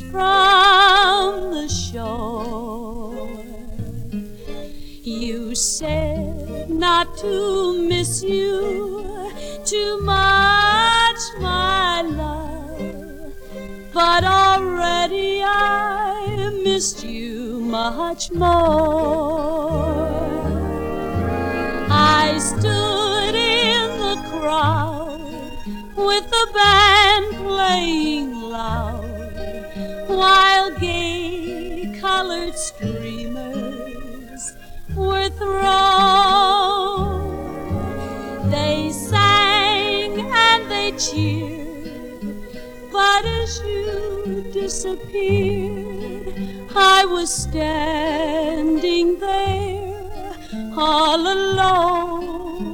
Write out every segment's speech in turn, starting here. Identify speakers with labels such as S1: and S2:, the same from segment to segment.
S1: from the shore. You said not to miss you too much, my love, but already I missed you much more. I stood in the crowd with the band playing loud, while gay colored streamers were thrown. They sang and they cheered, but as you disappeared, I was standing there all alone.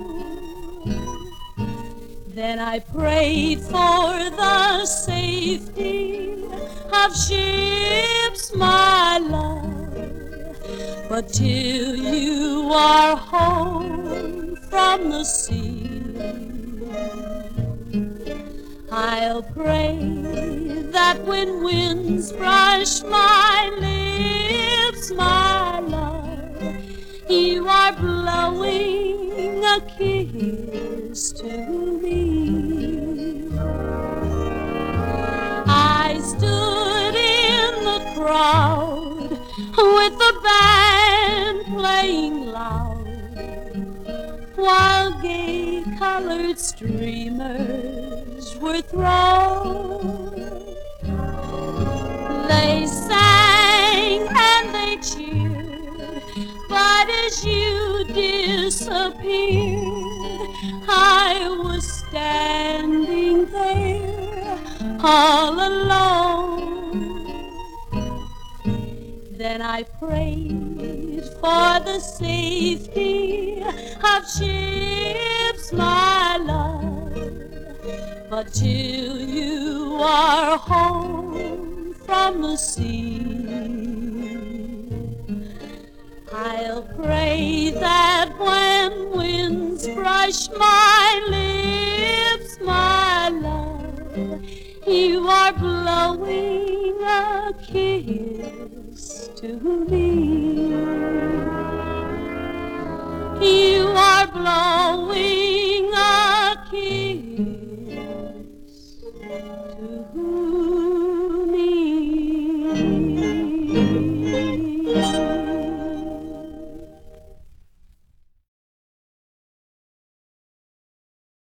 S1: Then I prayed for the safety of ships, my love, but till you are home from the sea, I'll pray that when winds brush my lips, my love, you are blowing a kiss to me. I stood in the crowd with the band playing loud, while gay colored streamers were thrown. They sang and they cheered, but as you disappeared, I was standing there all alone. Then I prayed for the safety of ships, my love, but till you are home from the sea, I'll pray that when winds brush my lips, my love, you are blowing a kiss to me. You are blowing a kiss to me.